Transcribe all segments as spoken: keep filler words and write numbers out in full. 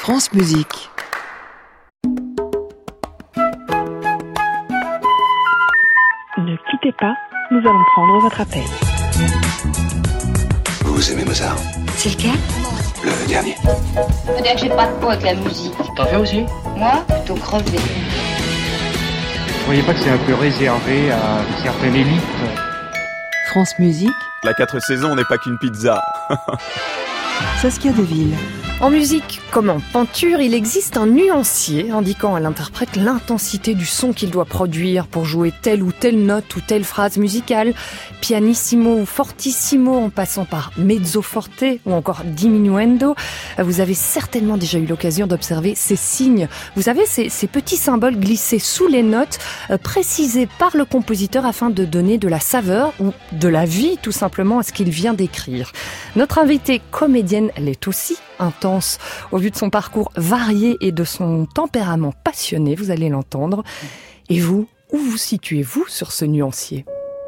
France Musique. Ne quittez pas, nous allons prendre votre appel. Vous aimez Mozart? C'est lequel? Le dernier. Faut dire que j'ai pas de peau avec la musique. T'en fais aussi? Moi, plutôt crevé. Vous croyez pas que c'est un peu réservé à une certaine élite? France Musique. La quatre saisons n'est pas qu'une pizza. Saskia Deville. En musique comme en peinture, il existe un nuancier indiquant à l'interprète l'intensité du son qu'il doit produire pour jouer telle ou telle note ou telle phrase musicale, pianissimo ou fortissimo en passant par mezzo forte ou encore diminuendo. Vous avez certainement déjà eu l'occasion d'observer ces signes. Vous savez, ces, ces petits symboles glissés sous les notes, euh, précisés par le compositeur afin de donner de la saveur ou de la vie tout simplement à ce qu'il vient d'écrire. Notre invitée comédienne l'est aussi, intense au vu de son parcours varié et de son tempérament passionné, vous allez l'entendre. Et vous, où vous situez-vous sur ce nuancier ?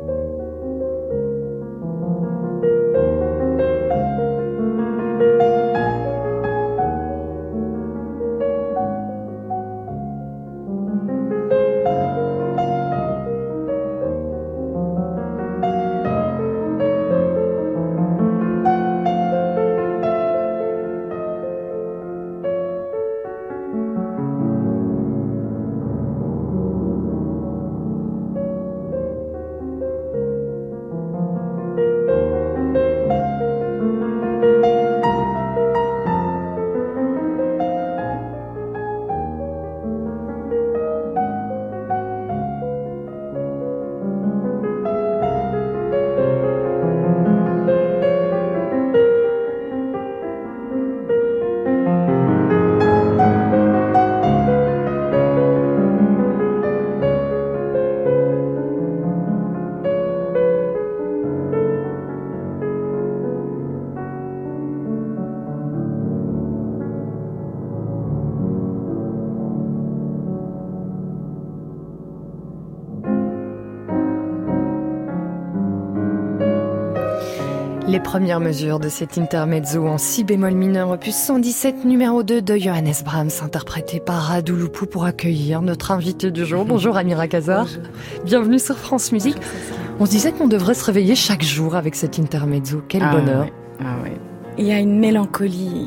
Les premières mesures de cet intermezzo en si bémol mineur, opus cent dix-sept, numéro deux de Johannes Brahms, interprété par Radu Lupu pour accueillir notre invité du jour. Bonjour Amira Kazar. Bonjour. Bienvenue sur France Musique. On se disait qu'on devrait se réveiller chaque jour avec cet intermezzo. Quel ah, bonheur. Ouais. Ah, ouais. Il y a une mélancolie.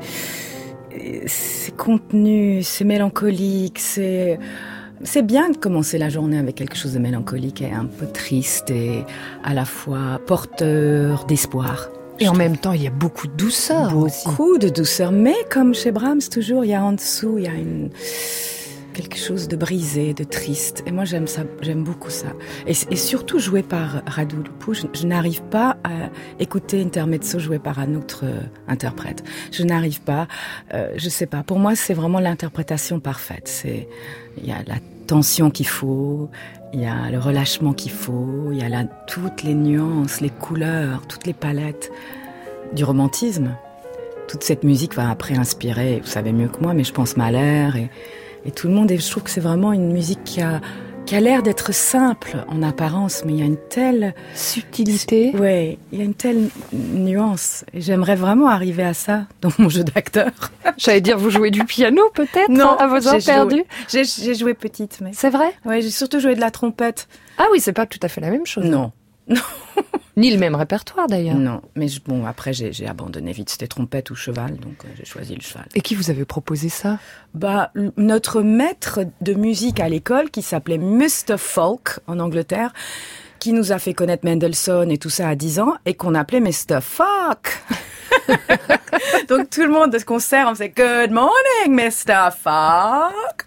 C'est contenu, c'est mélancolique, c'est... C'est bien de commencer la journée avec quelque chose de mélancolique et un peu triste et à la fois porteur d'espoir. Et en même temps, il y a beaucoup de douceur aussi. Beaucoup de douceur, mais comme chez Brahms, toujours, il y a en dessous, il y a une... quelque chose de brisé, de triste. Et moi, j'aime ça, j'aime beaucoup ça. Et, et surtout joué par Radu Lupu, je, je n'arrive pas à écouter intermezzo joué par un autre euh, interprète. Je n'arrive pas, euh, je sais pas. Pour moi, c'est vraiment l'interprétation parfaite. C'est, il y a la tension qu'il faut, il y a le relâchement qu'il faut, il y a la, toutes les nuances, les couleurs, toutes les palettes du romantisme. Toute cette musique va après inspirer, vous savez mieux que moi, mais je pense Mahler et Et tout le monde, et je trouve que c'est vraiment une musique qui a, qui a l'air d'être simple en apparence, mais il y a une telle subtilité. Oui, il y a une telle nuance. Et j'aimerais vraiment arriver à ça dans mon jeu d'acteur. J'allais dire, vous jouez du piano peut-être? Non, à vos heures perdues. J'ai, j'ai joué petite, mais. C'est vrai? Oui, j'ai surtout joué de la trompette. Ah oui, c'est pas tout à fait la même chose. Non. Non. Ni le même répertoire d'ailleurs. Non, mais je, bon, après j'ai, j'ai abandonné vite, c'était trompette ou cheval, donc euh, j'ai choisi le cheval. Et qui vous avait proposé ça? Bah, notre maître de musique à l'école, qui s'appelait mister Folk en Angleterre, qui nous a fait connaître Mendelssohn et tout ça à dix ans, et qu'on appelait mister Folk. Donc tout le monde de ce concert, on faisait Good morning, mister Folk.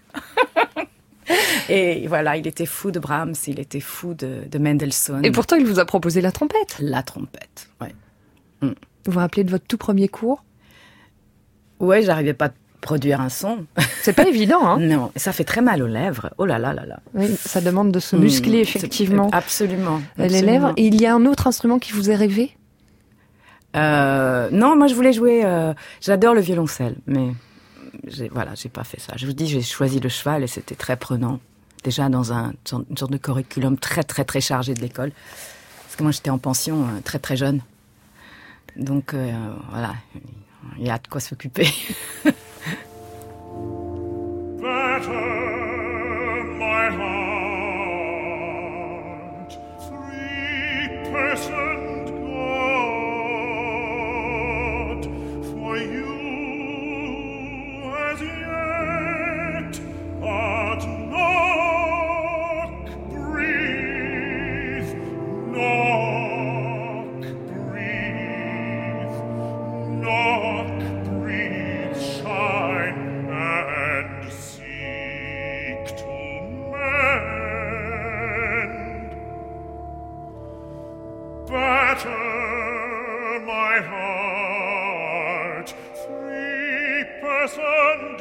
Et voilà, il était fou de Brahms, il était fou de, de Mendelssohn. Et pourtant, il vous a proposé la trompette. La trompette, ouais. Mm. Vous vous rappelez de votre tout premier cours? Ouais, j'arrivais pas à produire un son. C'est pas évident, hein? Non, ça fait très mal aux lèvres. Oh là là là là. Oui, ça demande de se muscler, mmh, effectivement. Absolument, absolument. Les lèvres. Et il y a un autre instrument qui vous est rêvé? euh, Non, moi je voulais jouer... Euh, j'adore le violoncelle, mais... J'ai, voilà, j'ai pas fait ça. Je vous dis, j'ai choisi le cheval et c'était très prenant. Déjà dans un, une sorte de curriculum très, très, très chargé de l'école. Parce que moi, j'étais en pension euh, très, très jeune. Donc, euh, voilà, il y a de quoi s'occuper. deepest and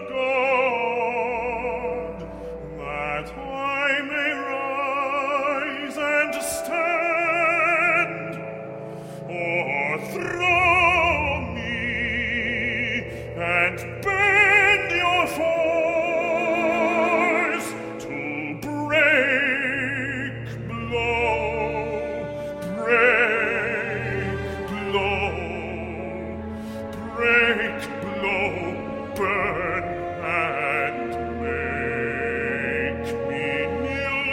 God, that I may rise and stand, o'erthrow me and bend your force to break blow, break blow, break blow, burn and make me new.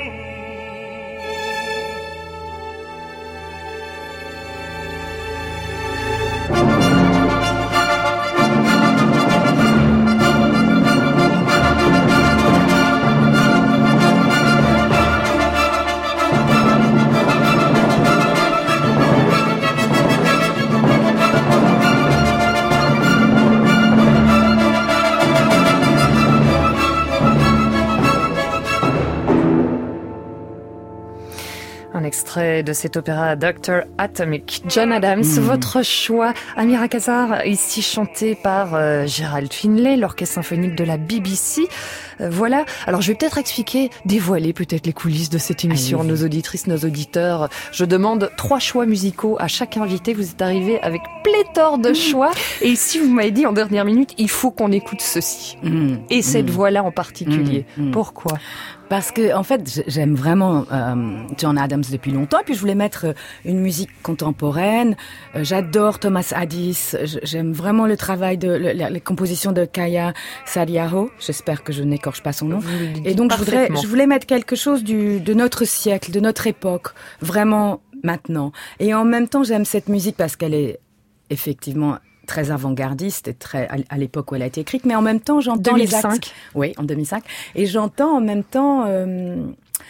Un extrait de cet opéra docteur Atomic. John Adams, mmh. votre choix. Amir Akassar, ici chanté par euh, Gerald Finlay, l'orchestre symphonique de la B B C. Euh, voilà. Alors je vais peut-être expliquer, dévoiler peut-être les coulisses de cette émission, Allez-y. Nos auditrices, nos auditeurs. Je demande trois choix musicaux à chaque invité. Vous êtes arrivés avec pléthore de choix. Et ici, vous m'avez dit en dernière minute, il faut qu'on écoute ceci. Mmh. Et cette mmh. voix-là en particulier. Mmh. Pourquoi ? Parce que, en fait, j'aime vraiment euh, John Adams depuis longtemps. Et puis, je voulais mettre une musique contemporaine. Euh, j'adore Thomas Addis. J'aime vraiment le travail de le, la, les compositions de Kaya Sariaho. J'espère que je n'écorche pas son nom. Et donc, je voudrais, je voulais mettre quelque chose du, de notre siècle, de notre époque, vraiment maintenant. Et en même temps, j'aime cette musique parce qu'elle est effectivement très avant-gardiste et très à l'époque où elle a été écrite, mais en même temps j'entends deux mille cinq. Les actes. Oui, en deux mille cinq. Et j'entends en même temps euh,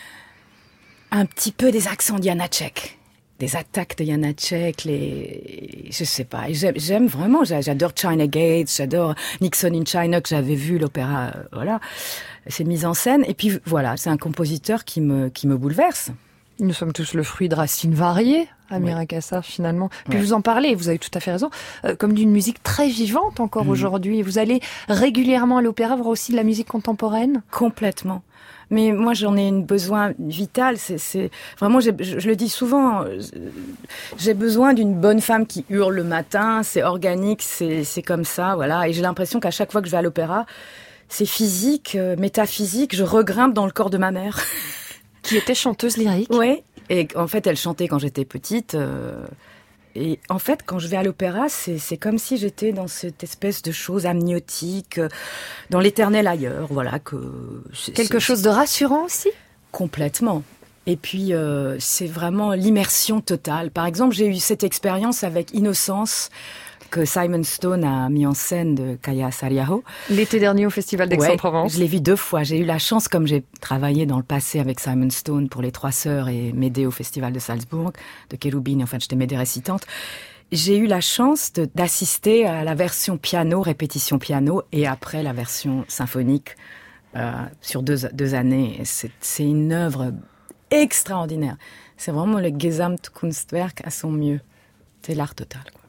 un petit peu des accents d'Janacek, des attaques de Janacek, les, je sais pas. J'aime, j'aime vraiment. J'adore China Gates, j'adore Nixon in China que j'avais vu l'opéra. Euh, voilà, c'est mise en scène. Et puis voilà, c'est un compositeur qui me qui me bouleverse. Nous sommes tous le fruit de racines variées, Amir oui. Akassar, finalement. Puis oui. vous en parlez, vous avez tout à fait raison, euh, comme d'une musique très vivante encore mmh. aujourd'hui. Vous allez régulièrement à l'opéra voir aussi de la musique contemporaine ? Complètement. Mais moi, j'en ai un besoin vital. C'est, c'est vraiment, je, je le dis souvent, j'ai besoin d'une bonne femme qui hurle le matin. C'est organique, c'est, c'est comme ça, voilà. Et j'ai l'impression qu'à chaque fois que je vais à l'opéra, c'est physique, euh, métaphysique. Je regrimpe dans le corps de ma mère. Qui était chanteuse lyrique. Oui, et en fait, elle chantait quand j'étais petite. Euh, et en fait, quand je vais à l'opéra, c'est, c'est comme si j'étais dans cette espèce de chose amniotique, euh, dans l'éternel ailleurs, voilà. Que c'est, Quelque c'est, chose de rassurant aussi ? Complètement. Et puis, euh, c'est vraiment l'immersion totale. Par exemple, j'ai eu cette expérience avec Innocence, que Simon Stone a mis en scène de Kaya Sariaho. L'été dernier au Festival d'Aix-en-Provence. Ouais, je l'ai vu deux fois. J'ai eu la chance, comme j'ai travaillé dans le passé avec Simon Stone pour Les Trois Sœurs et m'aider au Festival de Salzbourg, de Cherubini, enfin j'étais m'aider récitante. J'ai eu la chance de, d'assister à la version piano, répétition piano, et après la version symphonique euh, sur deux, deux années. C'est, c'est une œuvre extraordinaire. C'est vraiment le Gesamtkunstwerk à son mieux. C'est l'art total, quoi.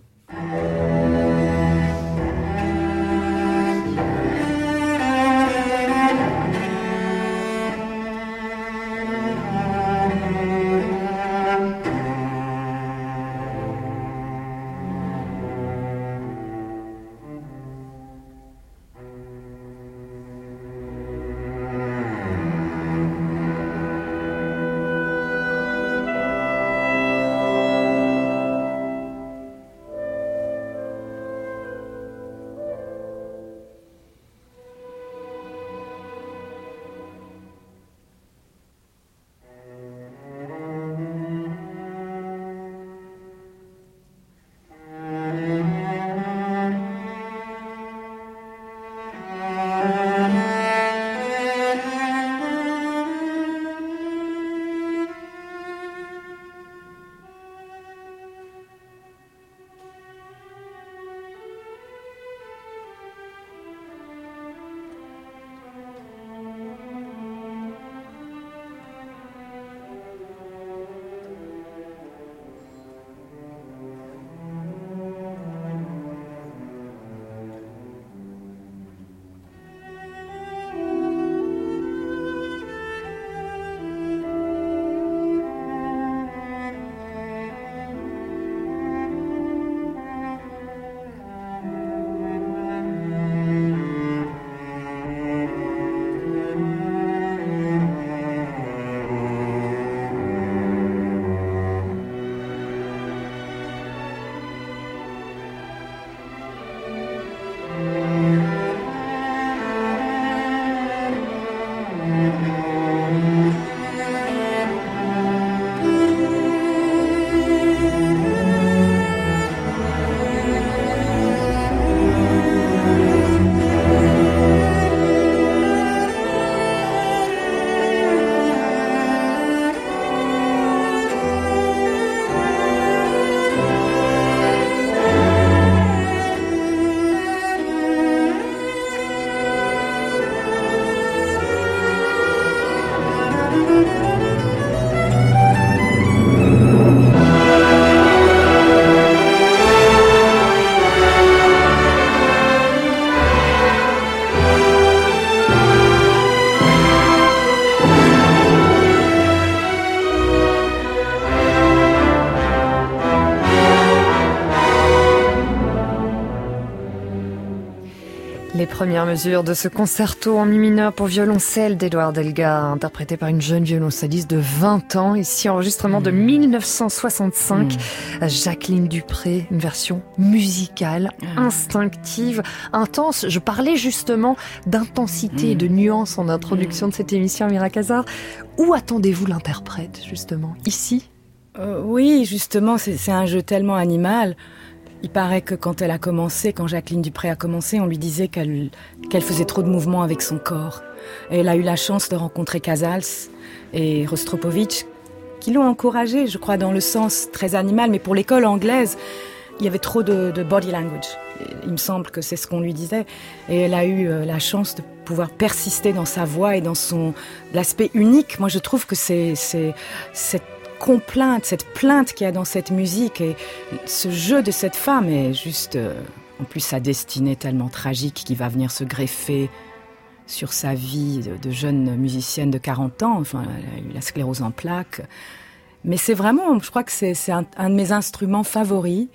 Les premières mesures de ce concerto en mi mineur pour violoncelle d'Edouard Elgar, interprété par une jeune violoncelliste de vingt ans, ici enregistrement de mille neuf cent soixante-cinq, mmh. Jacqueline Dupré, une version musicale, mmh. instinctive, intense. Je parlais justement d'intensité et mmh. de nuance en introduction mmh. de cette émission, Amira Kazar. Où attendez-vous l'interprète, justement? Ici? euh, Oui, justement, c'est, c'est un jeu tellement animal. Il paraît que quand elle a commencé, quand Jacqueline Dupré a commencé, on lui disait qu'elle, qu'elle faisait trop de mouvements avec son corps. Et elle a eu la chance de rencontrer Casals et Rostropovitch, qui l'ont encouragée, je crois, dans le sens très animal. Mais pour l'école anglaise, il y avait trop de, de body language. Il me semble que c'est ce qu'on lui disait. Et elle a eu la chance de pouvoir persister dans sa voix et dans son l'aspect unique. Moi, je trouve que c'est, c'est cette complainte, cette plainte qu'il y a dans cette musique et ce jeu de cette femme est juste, euh, en plus sa destinée tellement tragique qui va venir se greffer sur sa vie de, de jeune musicienne de quarante ans. Enfin, elle a eu la sclérose en plaques. Mais c'est vraiment, je crois que c'est, c'est un, un de mes instruments favoris.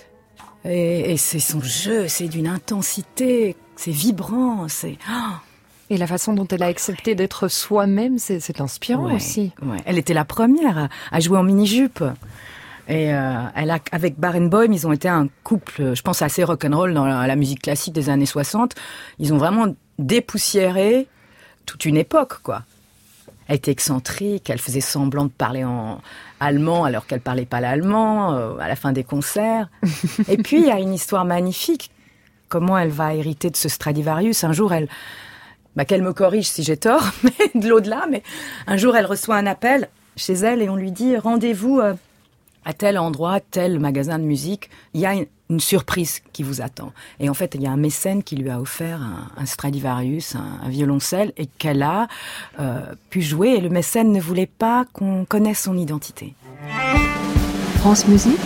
Et, et c'est son jeu, c'est d'une intensité, c'est vibrant, c'est... Oh. Et la façon dont elle a accepté d'être soi-même, c'est, c'est inspirant ouais, aussi. Ouais. Elle était la première à, à jouer en mini-jupe. Et euh, elle a, avec Barenboim, ils ont été un couple, je pense, assez rock'n'roll dans la, la musique classique des années soixante. Ils ont vraiment dépoussiéré toute une époque, quoi. Elle était excentrique, elle faisait semblant de parler en allemand alors qu'elle parlait pas l'allemand euh, à la fin des concerts. Et puis, il y a une histoire magnifique. Comment elle va hériter de ce Stradivarius. Un jour, elle... Bah, qu'elle me corrige si j'ai tort, mais de l'au-delà. Mais un jour, elle reçoit un appel chez elle et on lui dit « Rendez-vous euh, à tel endroit, tel magasin de musique. Il y a une, une surprise qui vous attend. » Et en fait, il y a un mécène qui lui a offert un, un Stradivarius, un, un violoncelle, et qu'elle a euh, pu jouer. Et le mécène ne voulait pas qu'on connaisse son identité. France Musique,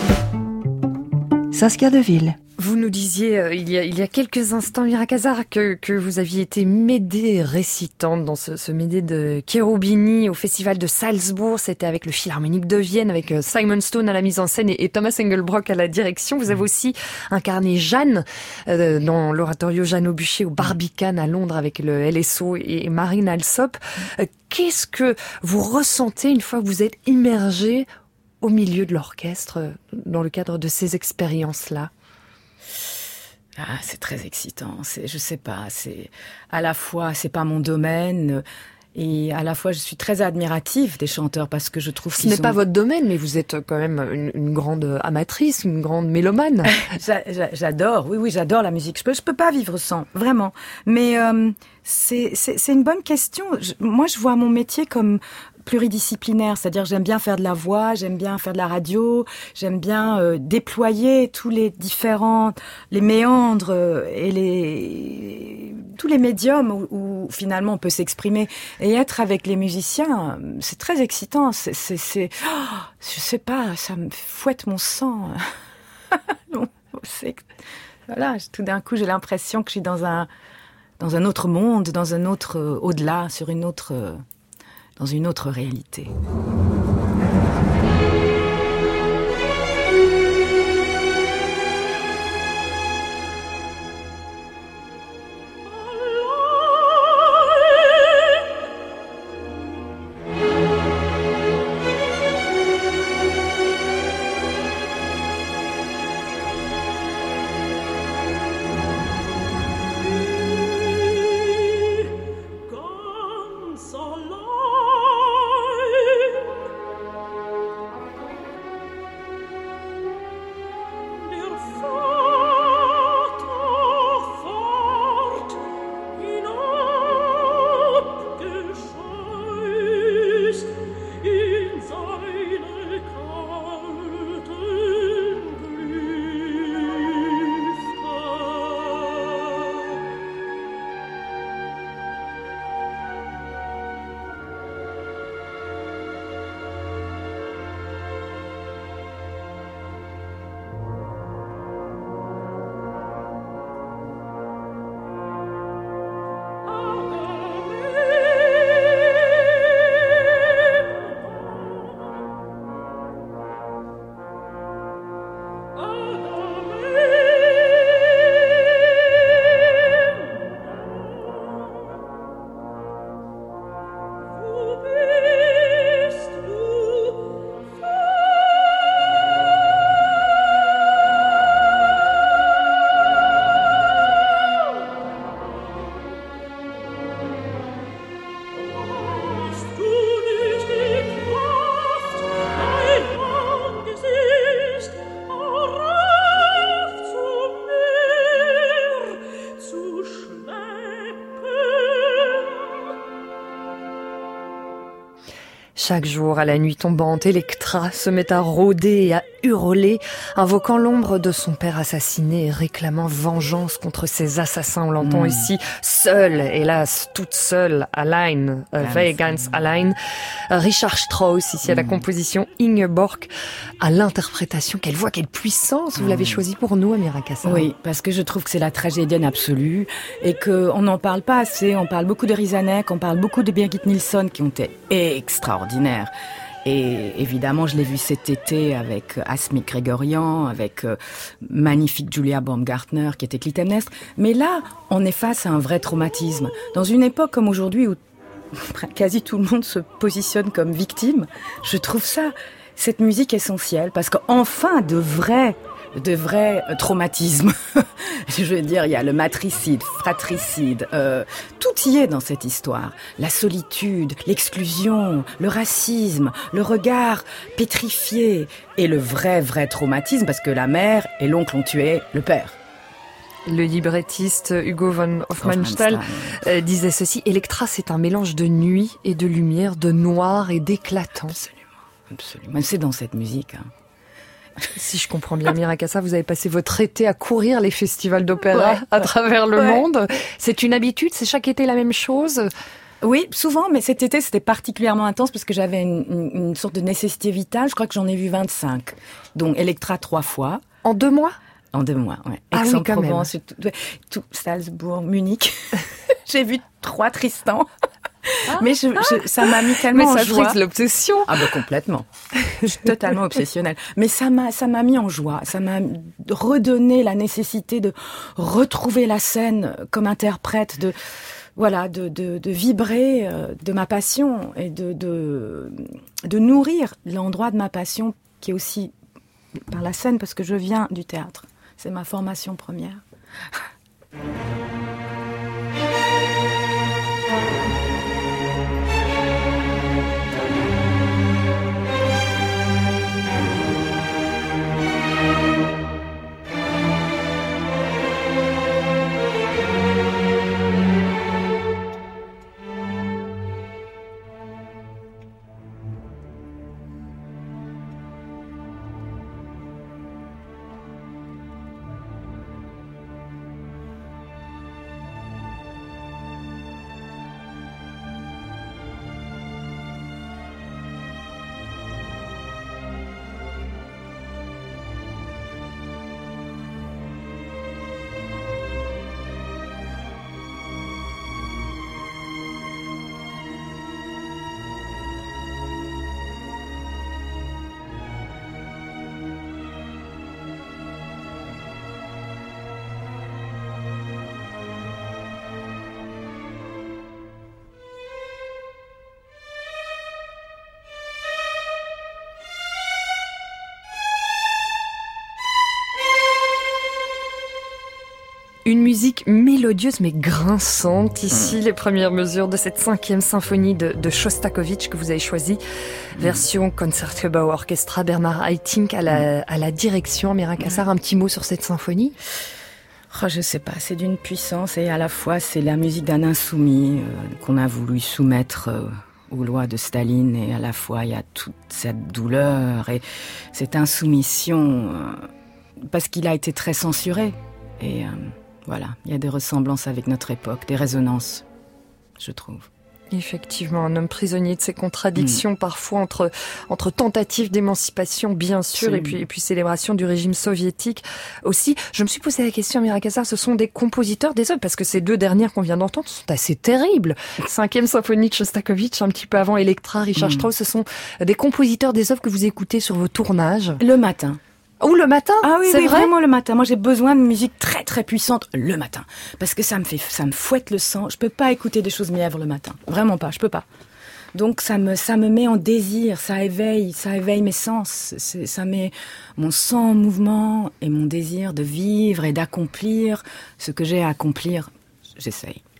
Saskia Deville. Vous nous disiez euh, il, y a, il y a quelques instants, Amira Kazar, que, que vous aviez été Médée récitante dans ce, ce Médée de Cherubini au Festival de Salzbourg. C'était avec le Philharmonique de Vienne, avec Simon Stone à la mise en scène et, et Thomas Engelbrock à la direction. Vous avez aussi incarné Jeanne euh, dans l'oratorio Jeanne Aubuchet au Barbican à Londres avec le L S O et, et Marine Alsop. Euh, qu'est-ce que vous ressentez une fois que vous êtes immergé au milieu de l'orchestre dans le cadre de ces expériences-là? Ah, c'est très excitant. C'est, je sais pas, c'est à la fois, c'est pas mon domaine, et à la fois, je suis très admirative des chanteurs parce que je trouve ce qu'ils n'est sont... pas votre domaine, mais vous êtes quand même une, une grande amatrice, une grande mélomane. J'adore, oui, oui, j'adore la musique. Je peux, je peux pas vivre sans, vraiment. Mais euh, c'est, c'est, c'est une bonne question. Je, moi, je vois mon métier comme pluridisciplinaire, c'est-à-dire j'aime bien faire de la voix, j'aime bien faire de la radio, j'aime bien euh, déployer tous les différents, les méandres euh, et les tous les médiums où, où finalement on peut s'exprimer et être avec les musiciens, c'est très excitant. C'est, c'est, c'est oh, je sais pas, ça me fouette mon sang. c'est, voilà, tout d'un coup j'ai l'impression que je suis dans un dans un autre monde, dans un autre euh, au-delà, sur une autre euh, dans une autre réalité. Ganz allein Chaque jour, à la nuit tombante, Electra se met à rôder et à hurler, invoquant l'ombre de son père assassiné et réclamant vengeance contre ses assassins. On l'entend mmh. ici, seule, hélas, toute seule, allein, euh, Wer ganz allein. Richard Strauss, ici à la composition, Ingeborg, à l'interprétation. Quelle voix, quelle puissance. Vous mmh. l'avez choisi pour nous, Amira Kassar. Oui, parce que je trouve que c'est la tragédienne absolue et qu'on n'en parle pas assez. On parle beaucoup de Rizanek, on parle beaucoup de Birgit Nilsson qui ont été extraordinaires. Et évidemment, je l'ai vu cet été avec Asmik Grégorian, avec euh, magnifique Julia Baumgartner qui était Clytemnestre. Mais là, on est face à un vrai traumatisme. Dans une époque comme aujourd'hui où quasi tout le monde se positionne comme victime, je trouve ça, cette musique essentielle parce qu'enfin de vrais de vrais traumatismes. Je veux dire, il y a le matricide, fratricide, euh, tout y est dans cette histoire. La solitude, l'exclusion, le racisme, le regard pétrifié et le vrai, vrai traumatisme parce que la mère et l'oncle ont tué le père. Le librettiste Hugo von Hofmannsthal euh, disait ceci: Electra, c'est un mélange de nuit et de lumière, de noir et d'éclatant. Absolument, absolument. C'est dans cette musique, hein. Si je comprends bien, Amira Kassar, vous avez passé votre été à courir les festivals d'opéra ouais, à travers le ouais. monde. C'est une habitude, c'est chaque été la même chose? Oui, souvent, mais cet été, c'était particulièrement intense parce que j'avais une, une, une sorte de nécessité vitale. Je crois que j'en ai vu vingt-cinq. Donc, Electra trois fois. En deux mois? En deux mois, oui. Ah Aix-en-Provence, oui, tout, tout, Salzbourg, Munich. J'ai vu trois Tristan. Ah, mais je, je, ça m'a mis tellement mais en joie. Mais ça frise l'obsession. Ah bah complètement. Je suis totalement obsessionnelle. Mais ça m'a, ça m'a mis en joie. Ça m'a redonné la nécessité de retrouver la scène comme interprète, de voilà, de, de, de vibrer de ma passion et de, de, de nourrir l'endroit de ma passion qui est aussi par la scène parce que je viens du théâtre. C'est ma formation première. Une musique mélodieuse mais grinçante. Ici, mmh. les premières mesures de cette cinquième symphonie de, de Shostakovich que vous avez choisie. Mmh. Version Concertgebouw Orchestra, Bernard Haitink à la, à la direction. Amira Kassar, mmh. un petit mot sur cette symphonie? Oh, je sais pas, c'est d'une puissance et à la fois c'est la musique d'un insoumis euh, qu'on a voulu soumettre euh, aux lois de Staline et à la fois il y a toute cette douleur et cette insoumission euh, parce qu'il a été très censuré et... Euh, Voilà, il y a des ressemblances avec notre époque, des résonances, je trouve. Effectivement, un homme prisonnier de ses contradictions, mmh. parfois entre entre tentatives d'émancipation, bien sûr, et puis et puis célébration du régime soviétique aussi. Je me suis posé la question, Amira Kassar, ce sont des compositeurs des œuvres, parce que ces deux dernières qu'on vient d'entendre sont assez terribles. Cinquième symphonie de Shostakovich, un petit peu avant Electra, Richard mmh. Strauss, ce sont des compositeurs des œuvres que vous écoutez sur vos tournages. Le matin. Ou le matin? Ah oui, c'est oui, vrai vraiment le matin. Moi, j'ai besoin de musique très très puissante le matin parce que ça me fait, ça me fouette le sang. Je peux pas écouter des choses mièvres le matin, vraiment pas. Je peux pas. Donc ça me, ça me met en désir, ça éveille, ça éveille mes sens. C'est, ça met mon sang en mouvement et mon désir de vivre et d'accomplir ce que j'ai à accomplir. J'essaye, en tout cas.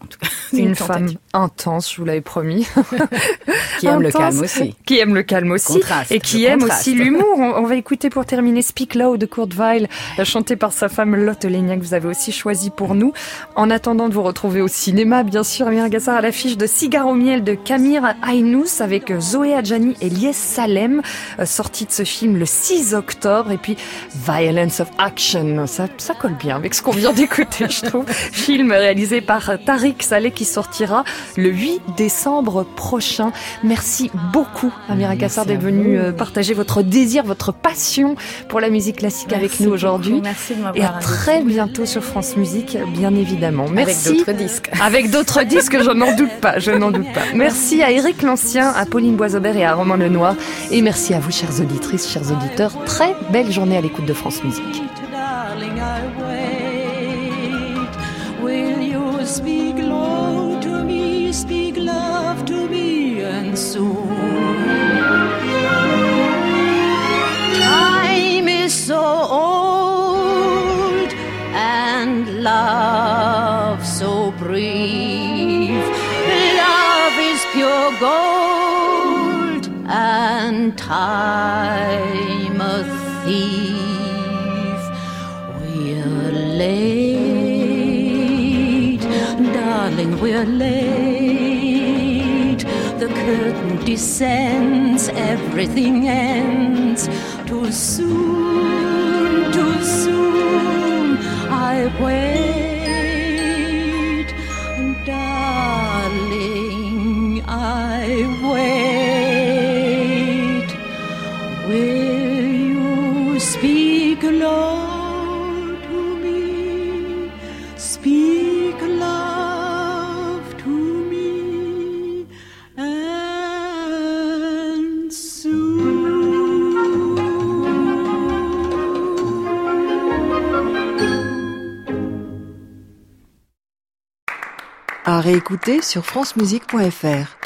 Une, Une femme tentative. intense, je vous l'avais promis. Qui aime le Intense, calme aussi. Qui aime le calme aussi. Contraste, et qui le aime contraste. aussi l'humour. On, on va écouter pour terminer Speak Low de Kurt Weill, chanté par sa femme Lotte Lenya, que vous avez aussi choisi pour nous. En attendant de vous retrouver au cinéma, bien sûr, Amir Gassar à l'affiche de Cigare au miel de Camir Aynous avec Zoé Adjani et Lies Salem, euh, sortie de ce film le six octobre. Et puis Violence of Action, ça, ça colle bien avec ce qu'on vient d'écouter, je trouve. Film réalisé par Tariq Saleh qui sortira le huit décembre prochain. Merci beaucoup, Amir Gassar, d'être venu euh, partager votre désir, votre passion pour la musique classique Merci avec nous aujourd'hui. beaucoup. Merci de m'avoir Et à invité. très bientôt sur France Musique, bien évidemment. Merci. Avec d'autres disques. Avec d'autres disques, je n'en doute pas, je n'en doute pas. Merci à Éric Lancien, à Pauline Boisaubert et à Romain Lenoir. Et merci à vous, chères auditrices, chers auditeurs. Très belle journée à l'écoute de France Musique. Darling, I wait. Will you speak low to me, speak love to me, and soon time is so old and love so brief. Love is pure gold and time a thief. We're late, darling, we're late. The curtain descends, everything ends. Too soon, too soon, I wait. Darling, I wait. Will you speak love to me? Speak love to me, and soon. À réécouter sur francemusique point f r.